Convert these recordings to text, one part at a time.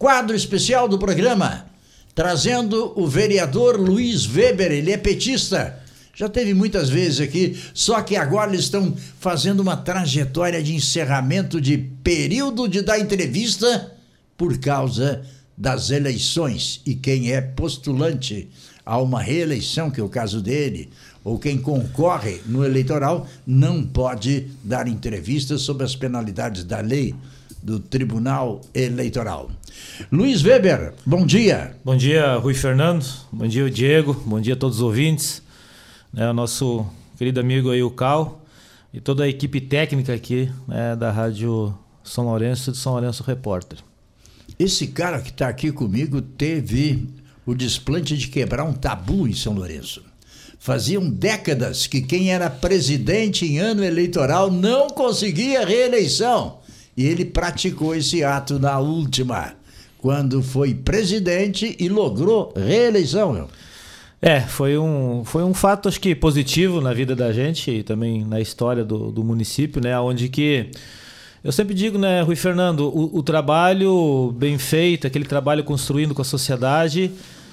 quadro especial do programa, trazendo o vereador Luiz Weber. Ele é petista, já teve muitas vezes aqui, só que agora eles estão fazendo uma trajetória de encerramento de período de dar entrevista por causa das eleições. E quem é postulante a uma reeleição, que é o caso dele, ou quem concorre no eleitoral, não pode dar entrevistas sob as penalidades da lei do Tribunal Eleitoral. Luiz Weber, bom dia. Bom dia, Rui Fernando. Bom dia, Diego. Bom dia a todos os ouvintes. O nosso querido amigo aí, o Cal, e toda a equipe técnica aqui, né, da Rádio São Lourenço e do São Lourenço Repórter. Esse cara que está aqui comigo teve o desplante de quebrar um tabu em São Lourenço. Faziam décadas que quem era presidente em ano eleitoral não conseguia reeleição. E ele praticou esse ato na última, quando foi presidente e logrou reeleição. Foi um fato, acho que positivo na vida da gente e também na história do município, né? Onde que eu sempre digo, né, Rui Fernando, o trabalho bem feito, aquele trabalho construindo com a sociedade,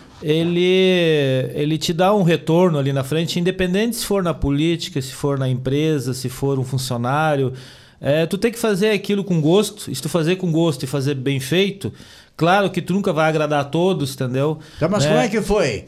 ele te dá um retorno ali na frente, independente se for na política, se for na empresa, se for um funcionário. Tu tem que fazer aquilo com gosto, e se tu fazer com gosto e fazer bem feito, claro que tu nunca vai agradar a todos, entendeu? Tá, mas como é que foi?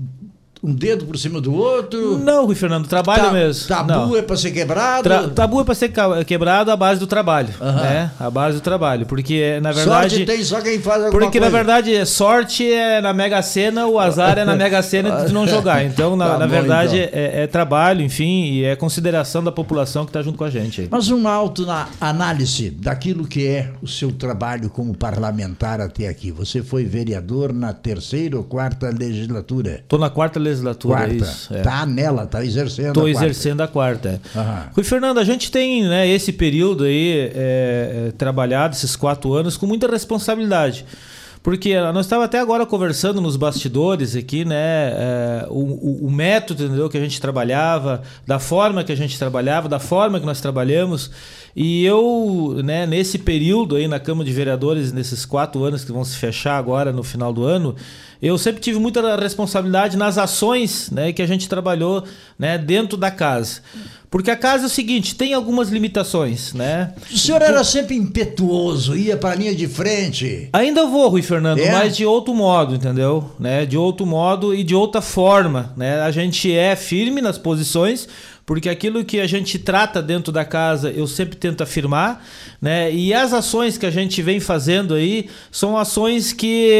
Um dedo por cima do outro? Não, Rui Fernando, trabalho mesmo. Tabu não. É para ser quebrado? Tabu é para ser quebrado à base do trabalho, né? A base do trabalho, porque na verdade... Sorte tem só quem faz alguma coisa. Porque na verdade sorte é na Mega Sena, o azar é na Mega Sena de não jogar. Então na verdade então. É trabalho, enfim, e é consideração da população que está junto com a gente. Aí. Mas uma autoanálise daquilo que é o seu trabalho como parlamentar até aqui. Você foi vereador na 3ª ou 4ª legislatura? Estou na 4ª legislatura, quarta. Isso. Tá nela, tá exercendo. Estou exercendo a 4ª. Rui Fernando, a gente tem, né, esse período aí trabalhado, esses 4 anos, com muita responsabilidade. Porque nós estávamos até agora conversando nos bastidores aqui, né? O método, entendeu, que a gente trabalhava, da forma que a gente trabalhava, da forma que nós trabalhamos. E eu, né, nesse período aí na Câmara de Vereadores, nesses 4 anos que vão se fechar agora no final do ano, eu sempre tive muita responsabilidade nas ações, né, que a gente trabalhou, né, dentro da casa. Porque a casa é o seguinte, tem algumas limitações, né? O senhor era sempre impetuoso, ia para a linha de frente. Ainda vou, Rui Fernando, mas de outro modo, entendeu? Né? De outro modo e de outra forma, né? A gente é firme nas posições, porque aquilo que a gente trata dentro da casa, eu sempre tento afirmar, né? E as ações que a gente vem fazendo aí são ações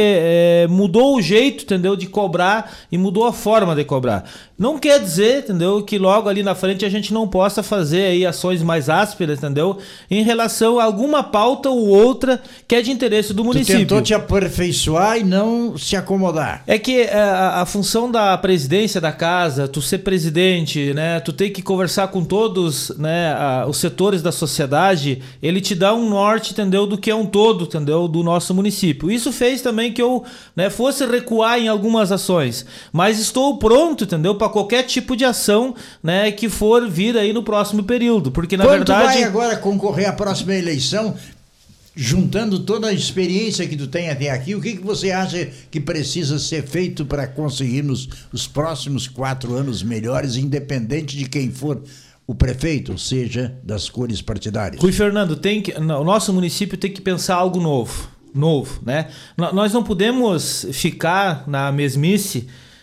que mudou o jeito, entendeu, de cobrar e mudou a forma de cobrar. Não quer dizer, entendeu, que logo ali na frente a gente não possa fazer aí ações mais ásperas, entendeu, em relação a alguma pauta ou outra que é de interesse do município. Tu tentou te aperfeiçoar e não se acomodar. É que a função da presidência da casa, tu ser presidente, né, tu tem que conversar com todos, né, os setores da sociedade, ele te dá um norte, entendeu, do que é um todo, entendeu, do nosso município. Isso fez também que eu, né, fosse recuar em algumas ações, mas estou pronto, entendeu, para qualquer tipo de ação, né, que for vir aí no próximo período, porque na verdade... Quando tu vai agora concorrer à próxima eleição, juntando toda a experiência que tu tem até aqui, o que você acha que precisa ser feito para conseguirmos os próximos 4 anos melhores, independente de quem for o prefeito, ou seja, das cores partidárias? Rui Fernando, o nosso município tem que pensar algo novo, né? Nós não podemos ficar na mesmice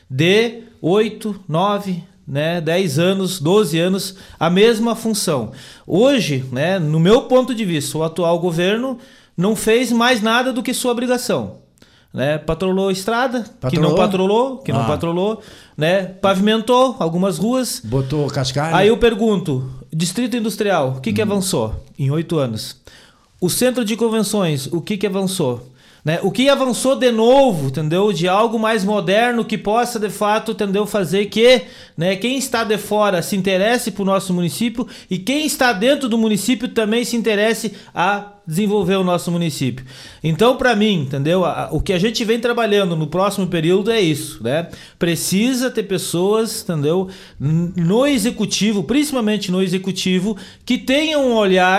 de 8, 9, né, 10 anos, 12 anos, a mesma função. Hoje, né, no meu ponto de vista, o atual governo não fez mais nada do que sua obrigação. Né? Patrolou a estrada, que não patrolou, né? Pavimentou algumas ruas. Botou cascalho. Aí eu pergunto, Distrito Industrial, o que avançou em 8 anos? O Centro de Convenções, o que avançou? Né? O que avançou de novo, entendeu? De algo mais moderno que possa, de fato, entendeu? Fazer que, né, quem está de fora se interesse por nosso município e quem está dentro do município também se interesse a desenvolver o nosso município. Então, para mim, entendeu? O que a gente vem trabalhando no próximo período é isso, né? Precisa ter pessoas, entendeu? No executivo, principalmente no executivo, que tenham um olhar,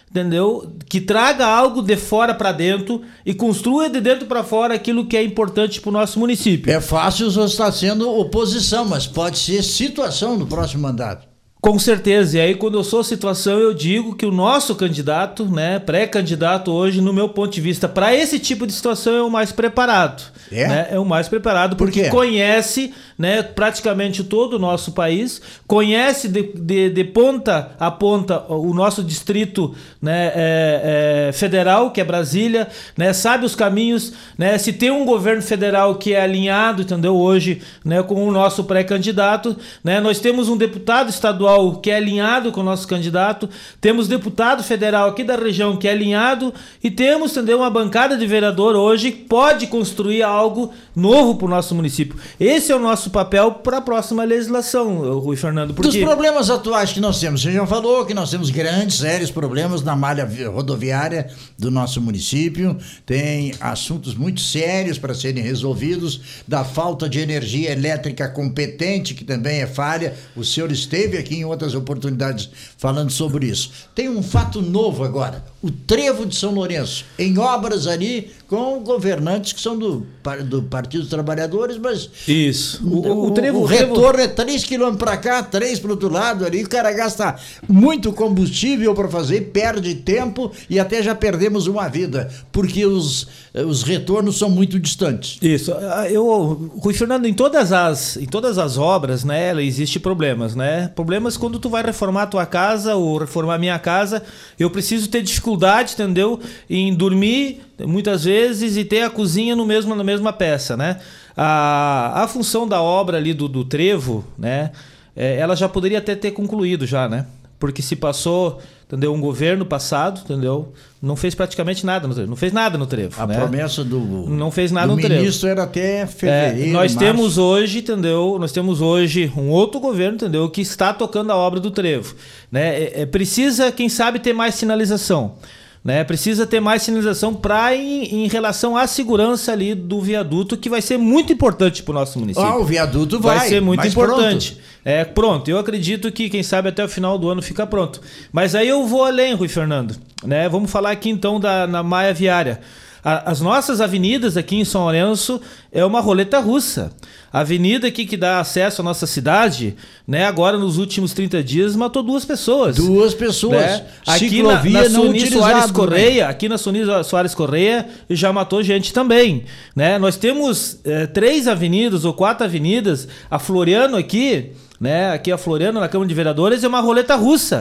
entendeu? Que traga algo de fora para dentro e construa de dentro para fora aquilo que é importante para o nosso município. É fácil você estar sendo oposição, mas pode ser situação no próximo mandato. Com certeza, e aí quando eu sou situação eu digo que o nosso candidato, né, pré-candidato hoje, no meu ponto de vista, para esse tipo de situação é o mais preparado. Né? É o mais preparado porque conhece, né, praticamente todo o nosso país, conhece de ponta a ponta o nosso distrito, né, federal, que é Brasília, né, sabe os caminhos, né, se tem um governo federal que é alinhado, entendeu, hoje, né, com o nosso pré-candidato, né, nós temos um deputado estadual que é alinhado com o nosso candidato, temos deputado federal aqui da região que é alinhado e temos, entendeu, uma bancada de vereador hoje que pode construir algo novo para o nosso município. Esse é o nosso papel para a próxima legislação, Rui Fernando. Dos problemas atuais que nós temos, você já falou que nós temos grandes, sérios problemas na malha rodoviária do nosso município, tem assuntos muito sérios para serem resolvidos, da falta de energia elétrica competente, que também é falha. O senhor esteve aqui em outras oportunidades falando sobre isso. Tem um fato novo agora, o Trevo de São Lourenço, em obras ali com governantes que são do Partido dos Trabalhadores, mas isso. O retorno é 3 km para cá, 3 para o outro lado ali, o cara gasta muito combustível para fazer, perde tempo e até já perdemos uma vida, porque os retornos são muito distantes. Isso. Rui Fernando, em todas as obras, né, existe problemas, né? Problemas quando tu vai reformar a tua casa ou reformar a minha casa, eu preciso ter dificuldade, entendeu, em dormir muitas vezes e ter a cozinha na mesma peça, né? A função da obra ali do trevo, né, ela já poderia até ter concluído já, né? Porque se passou, entendeu, um governo passado, entendeu, não fez praticamente nada no trevo, não fez nada no trevo. A promessa não fez nada no trevo. O ministro era até fevereiro, nós temos hoje, entendeu, um outro governo, entendeu, que está tocando a obra do trevo, né? Precisa, quem sabe, ter mais sinalização. Né? Precisa ter mais sinalização em relação à segurança ali do viaduto, que vai ser muito importante para o nosso município. O viaduto vai ser muito importante. Pronto, eu acredito que quem sabe até o final do ano fica pronto. Mas aí eu vou além, Rui Fernando, né? Vamos falar aqui então na malha viária. As nossas avenidas aqui em São Lourenço é uma roleta russa. A avenida aqui que dá acesso à nossa cidade, né, agora nos últimos 30 dias matou 2 pessoas. 2 pessoas. Né? Aqui na Suni Soares Correia, aqui na Suni Soares Correia já matou gente também. Né? Nós temos 3 avenidas ou 4 avenidas. A Floriano aqui, né? Aqui a Floriano, na Câmara de Vereadores, é uma roleta russa.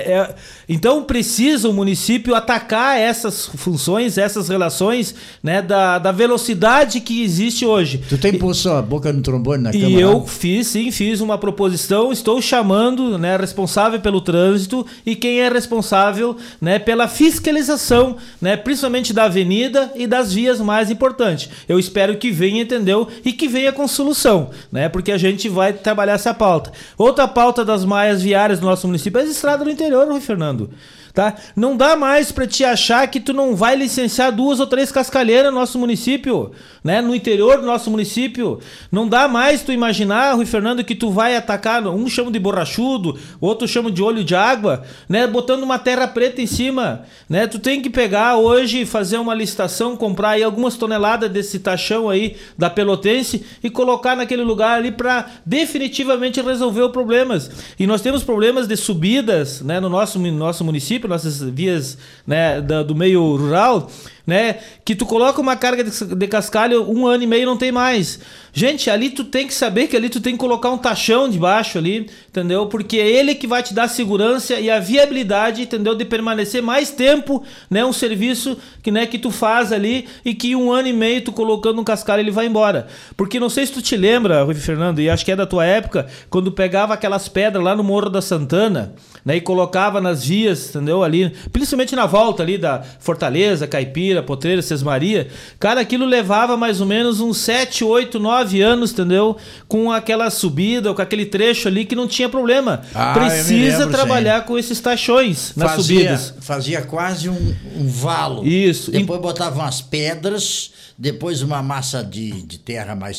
Então precisa o município atacar essas funções, essas relações, né, da velocidade que existe hoje. Tu tem posto a boca no trombone na Câmara? E eu fiz uma proposição, estou chamando, né, responsável pelo trânsito e quem é responsável, né, pela fiscalização, né, principalmente da avenida e das vias mais importantes. Eu espero que venha, entendeu? E que venha com solução, né? Porque a gente vai trabalhar essa pauta. Outra pauta das malhas viárias do nosso município é as estradas do interior, Rui Fernando. Tá? Não dá mais para te achar que tu não vai licenciar 2 ou 3 cascalheiras no nosso município, né? No interior do nosso município. Não dá mais tu imaginar, Rui Fernando, que tu vai atacar, um chama de borrachudo, outro chama de olho de água, né? Botando uma terra preta em cima, né? Tu tem que pegar hoje, fazer uma licitação, comprar aí algumas toneladas desse taxão aí da Pelotense e colocar naquele lugar ali para definitivamente resolver os problemas. E nós temos problemas de subidas, né, no nosso município, nossas vias, né, do meio rural, né, que tu coloca uma carga de cascalho 1 ano e meio não tem mais. Gente, ali tu tem que saber que ali tu tem que colocar um taxão debaixo ali, entendeu? Porque é ele que vai te dar segurança e a viabilidade, entendeu? De permanecer mais tempo, né? Um serviço que tu faz ali e que 1 ano e meio tu colocando um cascalho ele vai embora. Porque não sei se tu te lembra, Rui Fernando, e acho que é da tua época, quando pegava aquelas pedras lá no Morro da Santana, né? E colocava nas vias, entendeu? Ali, principalmente na volta ali da Fortaleza, Caipira, Potreira, Sesmaria, cara, aquilo levava mais ou menos uns 7, 8, 9 anos, entendeu? Com aquela subida, com aquele trecho ali que não tinha problema. Precisa trabalhar com esses taxões nas subidas. Fazia quase um valo. Isso. Depois botava umas pedras, depois uma massa de terra mais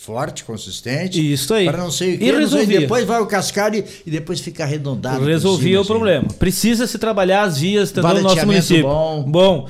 forte, consistente. Isso aí. Para não sei o que. E resolvia. Depois vai o cascalho e depois fica arredondado. Resolvia o problema. Precisa se trabalhar as vias também no nosso município. Bom.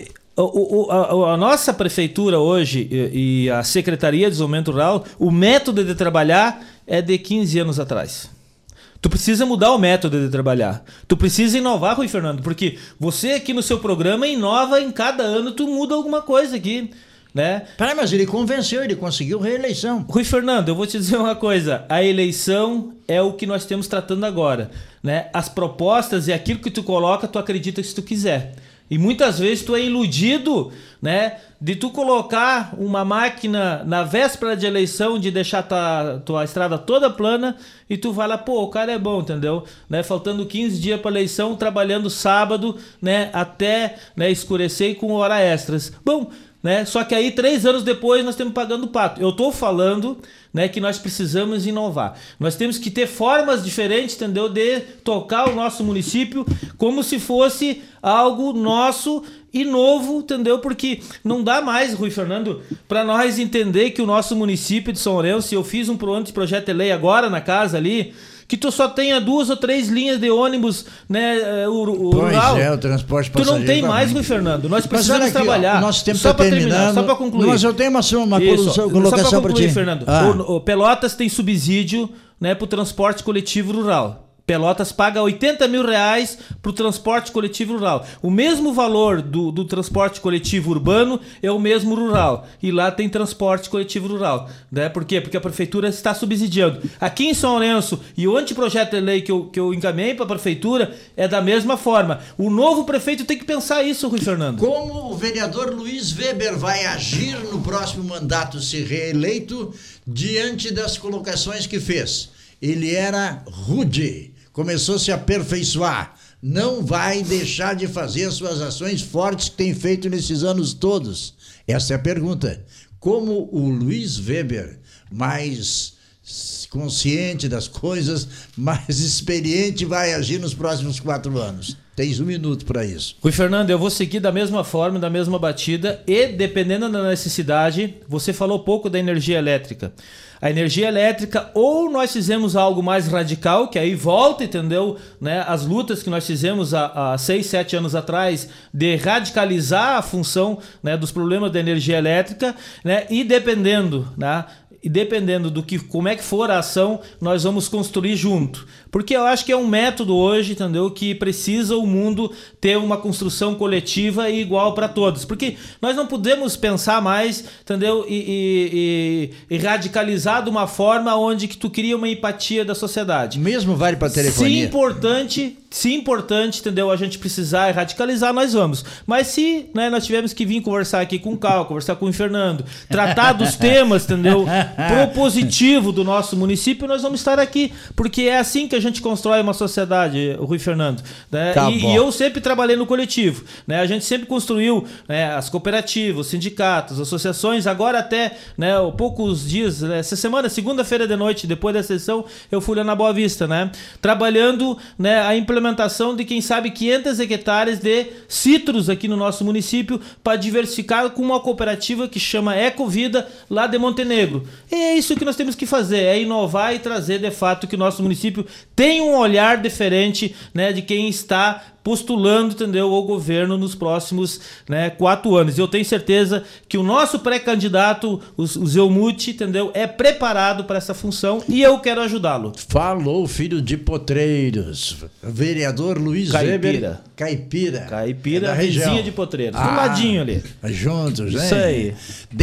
A nossa prefeitura hoje e a Secretaria de Desenvolvimento Rural, o método de trabalhar é de 15 anos atrás. Tu precisa mudar o método de trabalhar. Tu precisa inovar, Rui Fernando, porque você aqui no seu programa inova em cada ano, tu muda alguma coisa aqui, né? Mas ele convenceu, ele conseguiu reeleição. Rui Fernando, eu vou te dizer uma coisa, a eleição é o que nós estamos tratando agora, né? As propostas e aquilo que tu coloca, tu acredita se tu quiser. E muitas vezes tu é iludido, né, de tu colocar uma máquina na véspera de eleição, de deixar tua estrada toda plana e tu vai lá, pô, o cara é bom, entendeu? Né, faltando 15 dias para eleição, trabalhando sábado, né, até, né, escurecer e com hora extras. Bom, né, só que aí 3 anos depois nós estamos pagando o pato. Eu estou falando, né, que nós precisamos inovar. Nós temos que ter formas diferentes, entendeu, de tocar o nosso município como se fosse algo nosso e novo, entendeu? Porque não dá mais, Rui Fernando, para nós entender que o nosso município de São Lourenço, eu fiz um projeto de lei agora na casa ali, que tu só tenha 2 ou 3 linhas de ônibus, né, rural. Pois é, o transporte passageiro. Tu não tem mais, Rui Fernando. Nós precisamos trabalhar. O nosso tempo está terminando. Só para concluir. Mas eu tenho uma colocação para ti. Fernando. O Pelotas tem subsídio, né, para o transporte coletivo rural. Pelotas paga R$80 mil para o transporte coletivo rural. O mesmo valor do transporte coletivo urbano é o mesmo rural. E lá tem transporte coletivo rural. Né? Por quê? Porque a prefeitura está subsidiando. Aqui em São Lourenço, e o anteprojeto de lei que eu encaminhei para a prefeitura é da mesma forma. O novo prefeito tem que pensar isso, Rui Fernando. Como o vereador Luiz Weber vai agir no próximo mandato, se reeleito, diante das colocações que fez? Ele era rude. Começou a se aperfeiçoar, não vai deixar de fazer as suas ações fortes que tem feito nesses anos todos. Essa é a pergunta. Como o Luiz Weber, mais consciente das coisas, mais experiente, vai agir nos próximos 4 anos? Tens 1 minuto para isso. Rui Fernando, eu vou seguir da mesma forma, da mesma batida e, dependendo da necessidade, você falou pouco da energia elétrica. A energia elétrica, ou nós fizemos algo mais radical, que aí volta, entendeu? Né? As lutas que nós fizemos há 6, 7 anos atrás, de radicalizar a função, né, dos problemas da energia elétrica, né? E dependendo, né? E dependendo do que, como é que for a ação, nós vamos construir junto. Porque eu acho que é um método hoje, entendeu, que precisa o mundo ter uma construção coletiva e igual para todos. Porque nós não podemos pensar mais, entendeu, e radicalizar de uma forma onde que tu cria uma empatia da sociedade. Mesmo vale para telefonia. Se importante, entendeu, a gente precisar e radicalizar, nós vamos. Mas se, né, nós tivermos que vir conversar aqui com o Cal, conversar com o Fernando, tratar dos temas, entendeu, propositivo do nosso município, nós vamos estar aqui. Porque é assim que a gente constrói uma sociedade, Rui Fernando. Né? Tá e eu sempre trabalhei no coletivo. Né? A gente sempre construiu, né, as cooperativas, os sindicatos, associações. Agora até, né, poucos dias, né, essa semana, segunda-feira de noite, depois da sessão, eu fui lá na Boa Vista, né? Trabalhando, né, a implementação de, quem sabe, 500 hectares de citros aqui no nosso município para diversificar com uma cooperativa que chama Ecovida, lá de Montenegro. E é isso que nós temos que fazer, é inovar e trazer de fato que o nosso município tem um olhar diferente, né, de quem está postulando, entendeu, o governo nos próximos, né, 4 anos. Eu tenho certeza que o nosso pré-candidato, o Zelmuth, entendeu, é preparado para essa função e eu quero ajudá-lo. Falou, filho de Potreiros. Vereador Luiz Weber. Caipira, da região de Potreiros. Do ladinho ali. Juntos, né? Isso aí.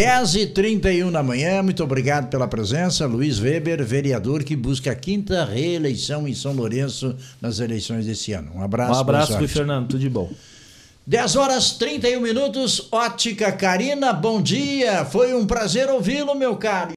10h31 da manhã, muito obrigado pela presença. Luiz Weber, vereador que busca a 5ª reeleição em São Lourenço nas eleições desse ano. Um abraço. Rui Fernando, tudo de bom. 10h31, Ótica Carina, bom dia. Foi um prazer ouvi-lo, meu caro.